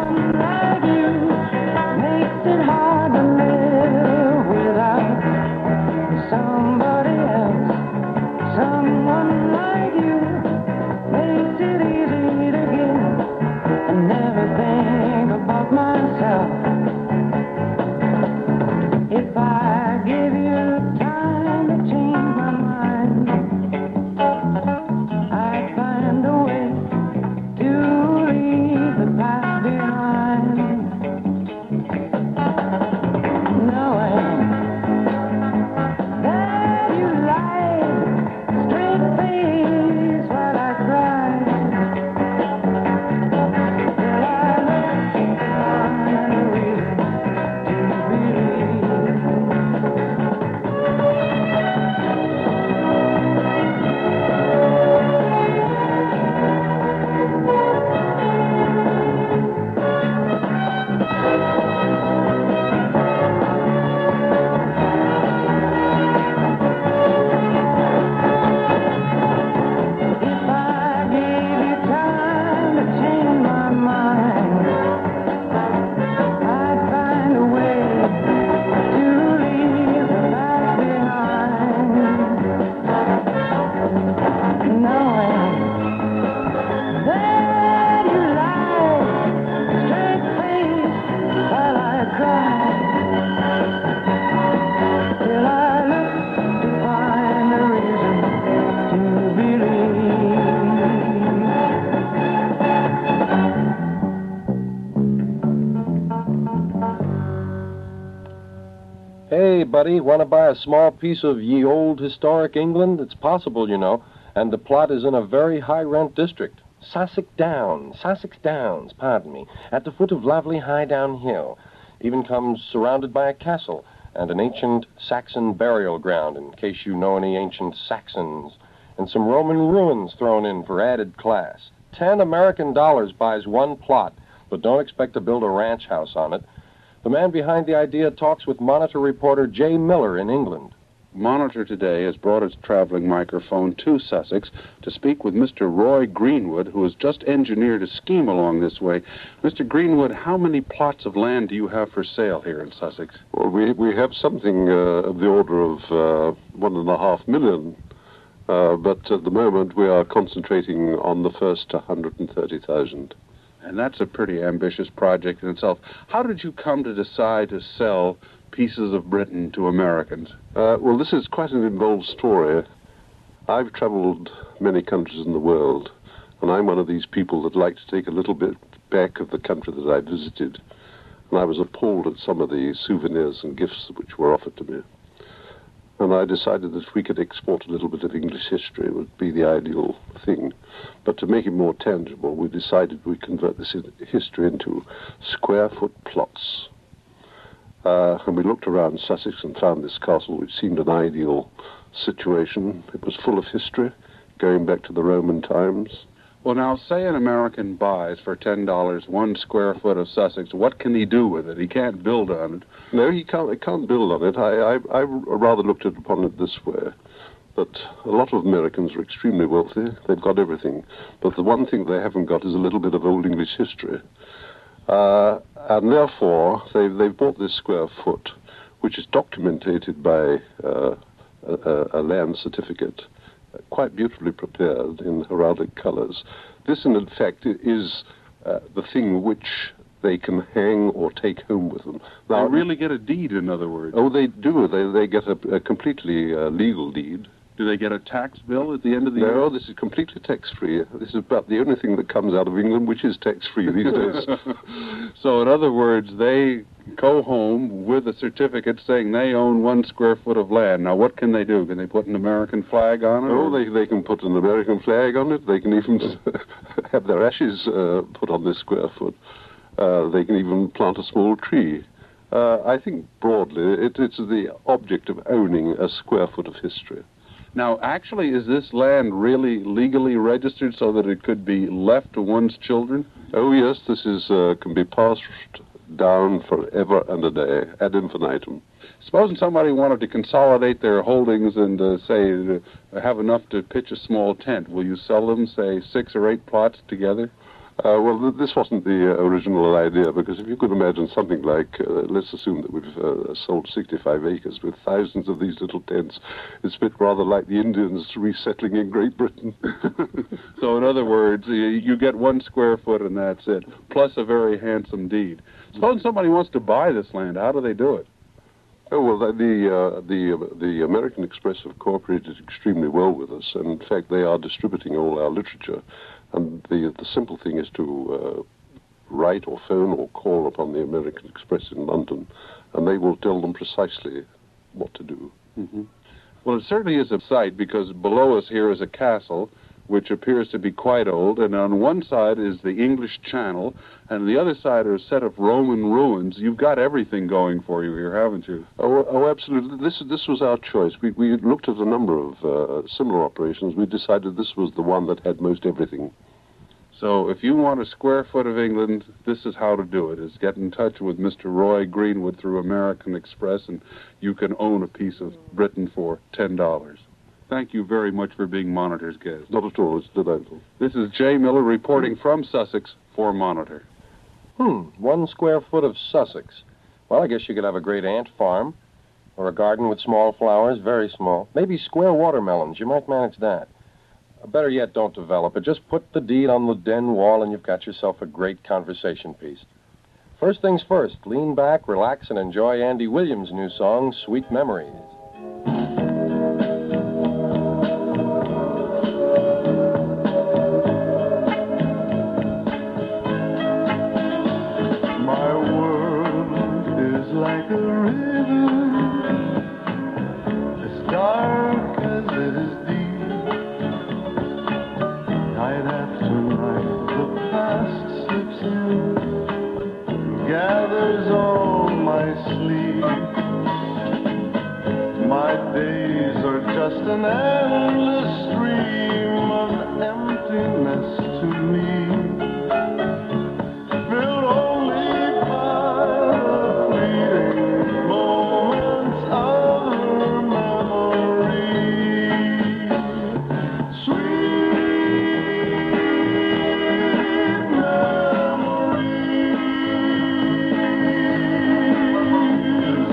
Hey, buddy, want to buy a small piece of ye old historic England? It's possible, you know, and the plot is in a very high-rent district. Sussex Downs, pardon me, at the foot of lovely Highdown Hill. Even comes surrounded by a castle and an ancient Saxon burial ground, in case you know any ancient Saxons, and some Roman ruins thrown in for added class. $10 American buys one plot, but don't expect to build a ranch house on it. The man behind the idea talks with Monitor reporter Jay Miller in England. Monitor today has brought its traveling microphone to Sussex to speak with Mr. Roy Greenwood, who has just engineered a scheme along this way. Mr. Greenwood, how many plots of land do you have for sale here in Sussex? Well, we have something of the order of 1.5 million, but at the moment we are concentrating on the first 130,000. And that's a pretty ambitious project in itself. How did you come to decide to sell pieces of Britain to Americans? Well, this is quite an involved story. I've traveled many countries in the world, and I'm one of these people that like to take a little bit back of the country that I visited. And I was appalled at some of the souvenirs and gifts which were offered to me. And I decided that if we could export a little bit of English history, it would be the ideal thing. But to make it more tangible, we decided we'd convert this history into square-foot plots. And we looked around Sussex and found this castle, which seemed an ideal situation. It was full of history, going back to the Roman times. Well, now, say an American buys for $10 1 square foot of Sussex. What can he do with it? He can't build on it. No, he can't build on it. I rather looked upon it this way, that a lot of Americans are extremely wealthy. They've got everything. But the one thing they haven't got is a little bit of old English history. And therefore, they've bought this square foot, which is documented by a land certificate, quite beautifully prepared in heraldic colors. This, in fact, is the thing which they can hang or take home with them. Now, they really get a deed, in other words. Oh, they do. They get a completely legal deed. Do they get a tax bill at the end of the year? No, this is completely tax-free. This is about the only thing that comes out of England which is tax-free these days. So, in other words, they go home with a certificate saying they own 1 square foot of land. Now, what can they do? Can they put an American flag on it? Oh, they can put an American flag on it. They can even have their ashes put on this square foot. They can even plant a small tree. I think, broadly, it's the object of owning a square foot of history. Now, actually, is this land really legally registered so that it could be left to one's children? Oh, yes, this can be passed down forever and a day, ad infinitum. Supposing somebody wanted to consolidate their holdings and, have enough to pitch a small tent, will you sell them, say, 6 or 8 plots together? Well, this wasn't the original idea, because if you could imagine something like, let's assume that we've sold 65 acres with thousands of these little tents, it's a bit rather like the Indians resettling in Great Britain. So, in other words, you get 1 square foot and that's it, plus a very handsome deed. Suppose somebody wants to buy this land. How do they do it? Oh, well, the American Express have cooperated extremely well with us, and in fact, they are distributing all our literature. And the simple thing is to write or phone or call upon the American Express in London, and they will tell them precisely what to do. Mm-hmm. Well, it certainly is a sight, because below us here is a castle, which appears to be quite old, and on one side is the English Channel, and on the other side are a set of Roman ruins. You've got everything going for you here, haven't you? Oh, absolutely. This was our choice. We looked at a number of similar operations. We decided this was the one that had most everything. So if you want a square foot of England, this is how to do it, is get in touch with Mr. Roy Greenwood through American Express, and you can own a piece of Britain for $10. Thank you very much for being Monitor's guest. Not at all. It's delightful. This is Jay Miller reporting from Sussex for Monitor. 1 square foot of Sussex. Well, I guess you could have a great ant farm, or a garden with small flowers, very small. Maybe square watermelons. You might manage that. Better yet, don't develop it. Just put the deed on the den wall and you've got yourself a great conversation piece. First things first, lean back, relax, and enjoy Andy Williams' new song, Sweet Memories. My world is like a river, as dark as it is deep. Night after night, the past slips in, gathers all my sleep. My days are just an endless stream of emptiness to me, filled only by the fleeting moments of her memory. Sweet memories,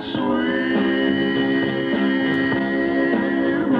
sweet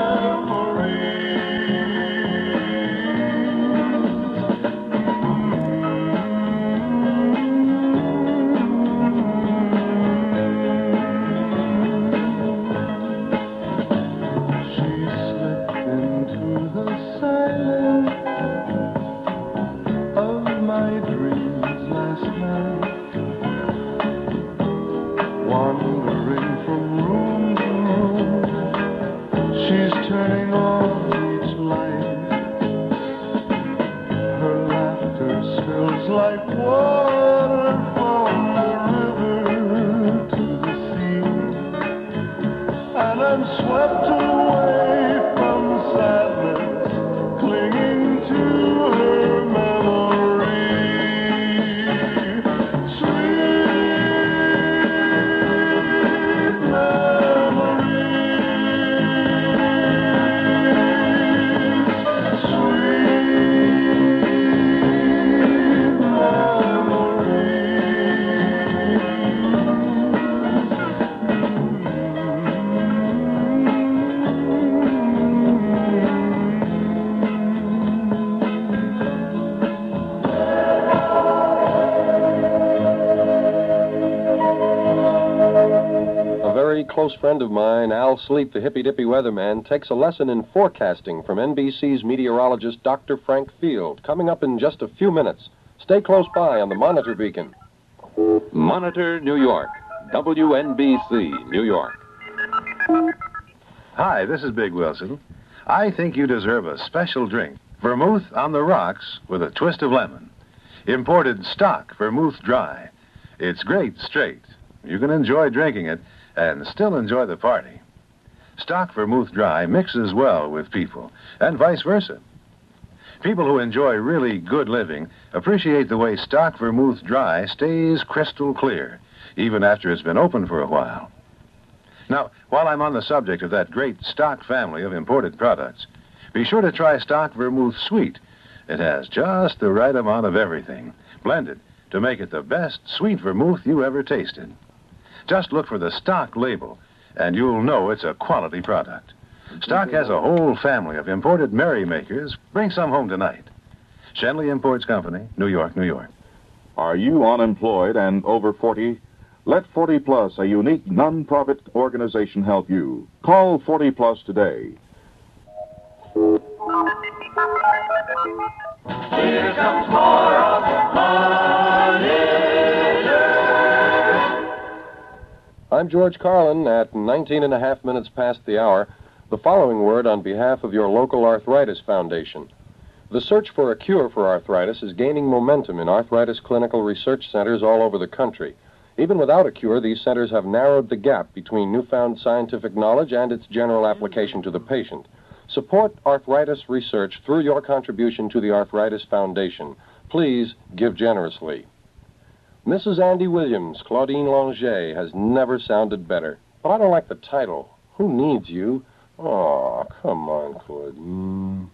turning on each light. Her laughter spills like water from the river to the sea, and I'm swept away from sadness, clinging to her memory. Sweet close friend of mine, Al Sleep, the hippy-dippy weatherman, takes a lesson in forecasting from NBC's meteorologist, Dr. Frank Field, coming up in just a few minutes. Stay close by on the Monitor Beacon. Monitor, New York. WNBC, New York. Hi, this is Big Wilson. I think you deserve a special drink. Vermouth on the rocks with a twist of lemon. Imported stock Vermouth Dry. It's great straight. You can enjoy drinking it and still enjoy the party. Stock Vermouth Dry mixes well with people, and vice versa. People who enjoy really good living appreciate the way stock Vermouth Dry stays crystal clear, even after it's been open for a while. Now, while I'm on the subject of that great stock family of imported products, be sure to try stock Vermouth Sweet, It has just the right amount of everything, blended to make it the best sweet vermouth you ever tasted. Just look for the stock label, and you'll know it's a quality product. Stock has a whole family of imported merrymakers. Bring some home tonight. Shenley Imports Company, New York, New York. Are you unemployed and over 40? Let 40 Plus, a unique non-profit organization, help you. Call 40 Plus today. Here comes more of I'm George Carlin at 19 and a half minutes past the hour. The following word on behalf of your local Arthritis Foundation. The search for a cure for arthritis is gaining momentum in arthritis clinical research centers all over the country. Even without a cure, these centers have narrowed the gap between newfound scientific knowledge and its general application to the patient. Support arthritis research through your contribution to the Arthritis Foundation. Please give generously. Mrs. Andy Williams, Claudine Longet, has never sounded better. But I don't like the title. Who needs you? Oh, come on, Claudine.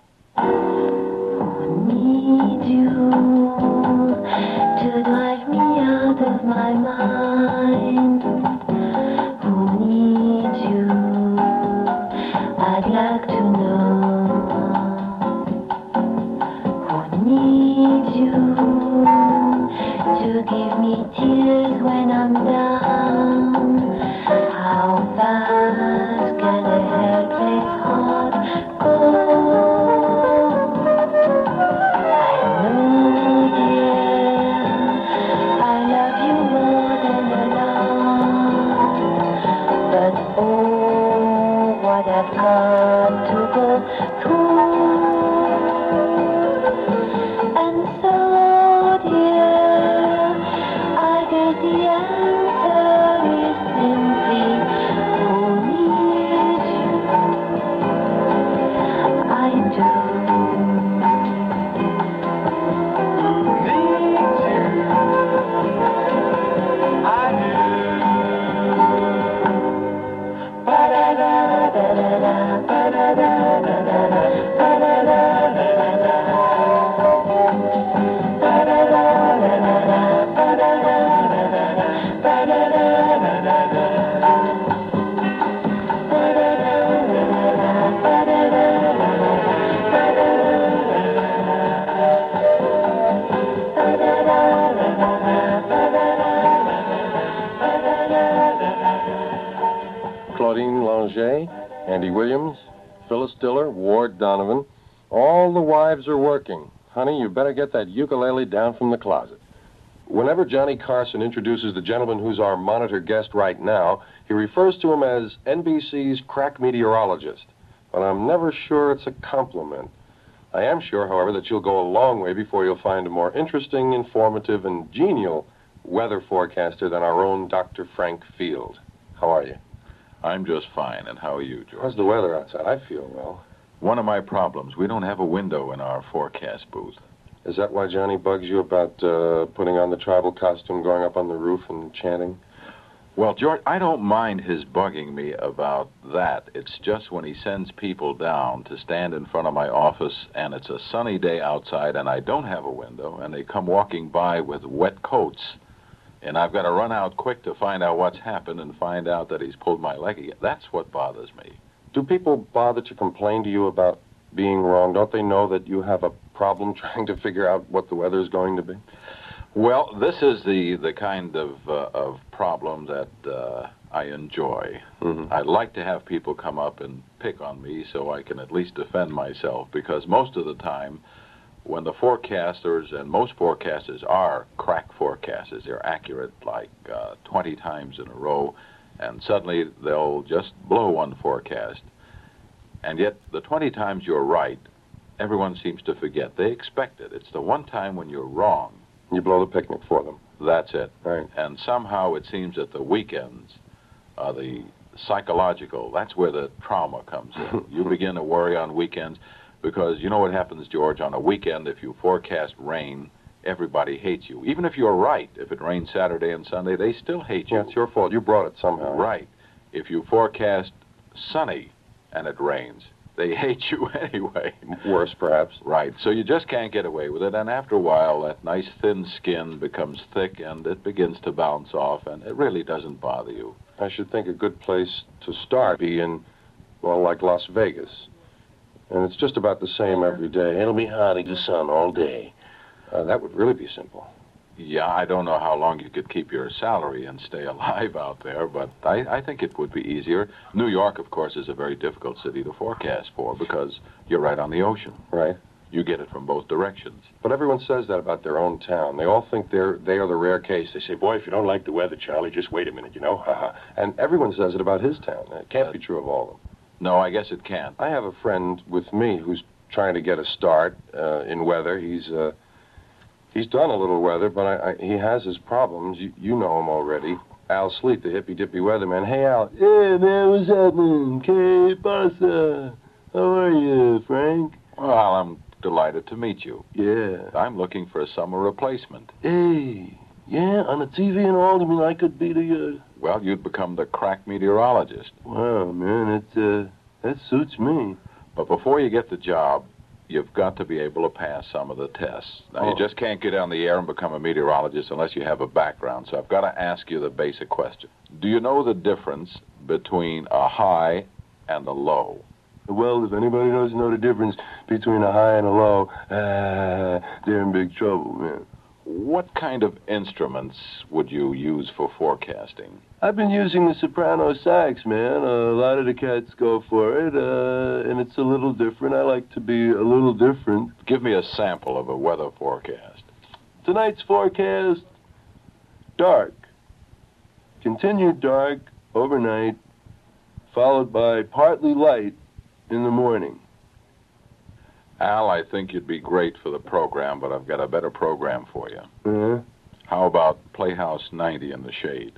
Who needs you to drive me out of my mind? Who needs you? I'd like to know. Who needs you to give me tears when I'm down? How fast can a helpless heart go? I've got to go through, and so, dear, I guess the answer is simply, who needs you? I do. Claudine Longet, Andy Williams, Phyllis Diller, Ward Donovan. All the wives are working. Honey, you better get that ukulele down from the closet. Whenever Johnny Carson introduces the gentleman who's our monitor guest right now, he refers to him as NBC's crack meteorologist. But I'm never sure it's a compliment. I am sure, however, that you'll go a long way before you'll find a more interesting, informative, and genial weather forecaster than our own Dr. Frank Field. How are you? I'm just fine, and how are you, George? How's the weather outside? I feel well. One of my problems, we don't have a window in our forecast booth. Is that why Johnny bugs you about putting on the tribal costume, going up on the roof and chanting? Well, George, I don't mind his bugging me about that. It's just when he sends people down to stand in front of my office, and it's a sunny day outside, and I don't have a window, and they come walking by with wet coats, and I've got to run out quick to find out what's happened and find out that he's pulled my leg again. That's what bothers me. Do people bother to complain to you about being wrong? Don't they know that you have a problem trying to figure out what the weather's going to be? Well, this is the kind of problem that I enjoy. Mm-hmm. I'd like to have people come up and pick on me so I can at least defend myself, because most of the time, when the forecasters, and most forecasters are crack forecasters, they're accurate like 20 times in a row, and suddenly they'll just blow one forecast. And yet, the 20 times you're right, everyone seems to forget. They expect it. It's the one time when you're wrong. You blow the picnic for them. That's it. Right. And somehow it seems that the weekends are the psychological. That's where the trauma comes in. You begin to worry on weekends because you know what happens, George, on a weekend if you forecast rain, everybody hates you. Even if you're right, if it rains Saturday and Sunday, they still hate you. Yeah, it's your fault. You brought it somehow. Right. If you forecast sunny and it rains, They hate you anyway. Worse, perhaps. Right. So you just can't get away with it. And after a while, that nice thin skin becomes thick and it begins to bounce off, and it really doesn't bother you. I should think a good place to start be in, well, like Las Vegas. And it's just about the same every day. It'll be hot in the sun all day. That would really be simple. Yeah, I don't know how long you could keep your salary and stay alive out there, but I think it would be easier. New York, of course, is a very difficult city to forecast for because you're right on the ocean. Right. You get it from both directions. But everyone says that about their own town. They all think they are the rare case. They say, boy, if you don't like the weather, Charlie, just wait a minute, you know. And everyone says it about his town. It can't be true of all of them. No, I guess it can't. I have a friend with me who's trying to get a start in weather. He's done a little weather, but he has his problems. You know him already. Al Sleet, the hippy-dippy weatherman. Hey, Al. Hey, man, what's happening? Que pasa? How are you, Frank? Well, I'm delighted to meet you. Yeah. I'm looking for a summer replacement. Hey, yeah, on the TV and all? You mean I could be the, Well, you'd become the crack meteorologist. Wow, man, that suits me. But before you get the job, you've got to be able to pass some of the tests. Now, you just can't get on the air and become a meteorologist unless you have a background, so I've got to ask you the basic question. Do you know the difference between a high and a low? Well, if anybody doesn't know the difference between a high and a low, they're in big trouble, man. What kind of instruments would you use for forecasting? I've been using the soprano sax, man. A lot of the cats go for it, and it's a little different. I like to be a little different. Give me a sample of a weather forecast. Tonight's forecast, dark. Continued dark overnight, followed by partly light in the morning. Al, I think you'd be great for the program, but I've got a better program for you. Uh-huh. How about Playhouse 90 in the shade?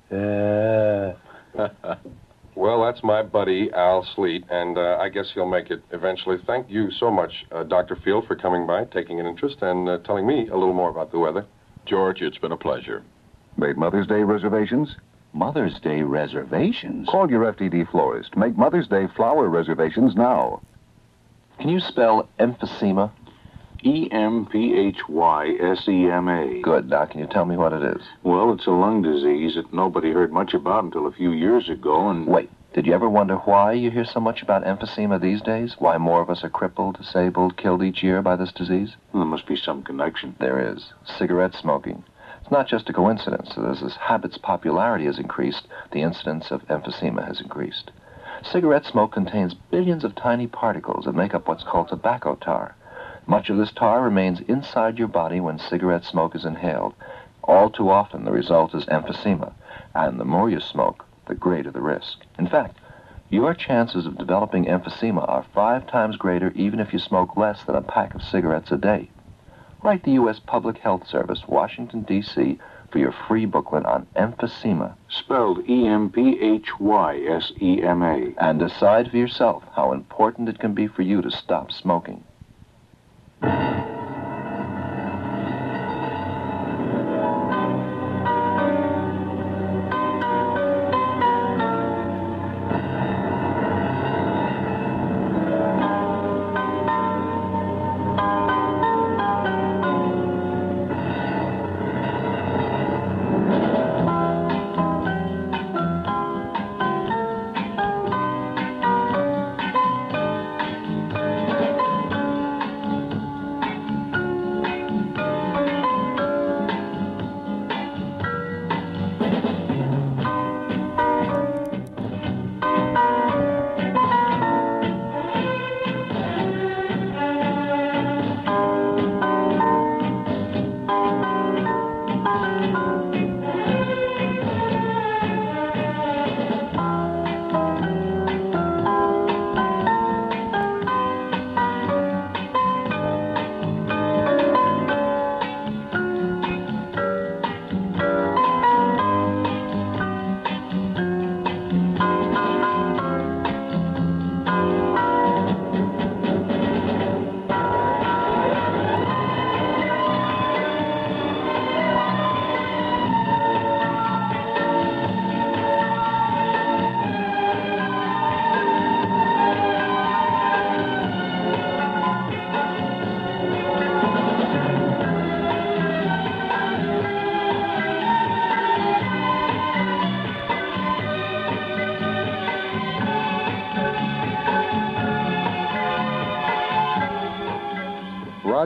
Well, that's my buddy, Al Sleet, and I guess he'll make it eventually. Thank you so much, Dr. Field, for coming by, taking an interest, and telling me a little more about the weather. George, it's been a pleasure. Made Mother's Day reservations? Mother's Day reservations? Call your FTD florist. Make Mother's Day flower reservations now. Can you spell emphysema? E-M-P-H-Y-S-E-M-A. Good. Now, can you tell me what it is? Well, it's a lung disease that nobody heard much about until a few years ago, and... Wait, did you ever wonder why you hear so much about emphysema these days? Why more of us are crippled, disabled, killed each year by this disease? Well, there must be some connection. There is. Cigarette smoking. It's not just a coincidence. As this habit's popularity has increased, the incidence of emphysema has increased. Cigarette smoke contains billions of tiny particles that make up what's called tobacco tar. Much of this tar remains inside your body when cigarette smoke is inhaled. All too often, the result is emphysema, and the more you smoke, the greater the risk. In fact, your chances of developing emphysema are 5 times greater even if you smoke less than a pack of cigarettes a day. Write the U.S. Public Health Service, Washington, D.C., for your free booklet on emphysema. Spelled E-M-P-H-Y-S-E-M-A. And decide for yourself how important it can be for you to stop smoking.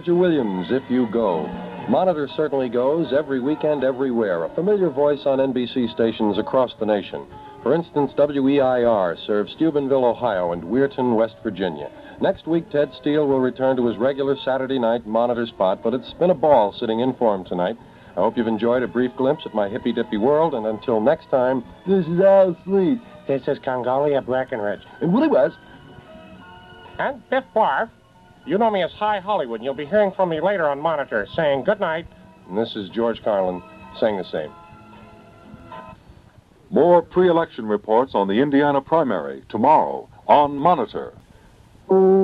Roger Williams, If You Go. Monitor certainly goes every weekend, everywhere. A familiar voice on NBC stations across the nation. For instance, WEIR serves Steubenville, Ohio, and Weirton, West Virginia. Next week, Ted Steele will return to his regular Saturday night Monitor spot, but it's been a ball sitting in for him tonight. I hope you've enjoyed a brief glimpse at my hippy-dippy world, and until next time, this is Al Sweet. This is Congolia Breckenridge. And Willie West. And Biff Barf. You know me as High Hollywood, and you'll be hearing from me later on Monitor, saying good night. And this is George Carlin saying the same. More pre-election reports on the Indiana primary tomorrow on Monitor.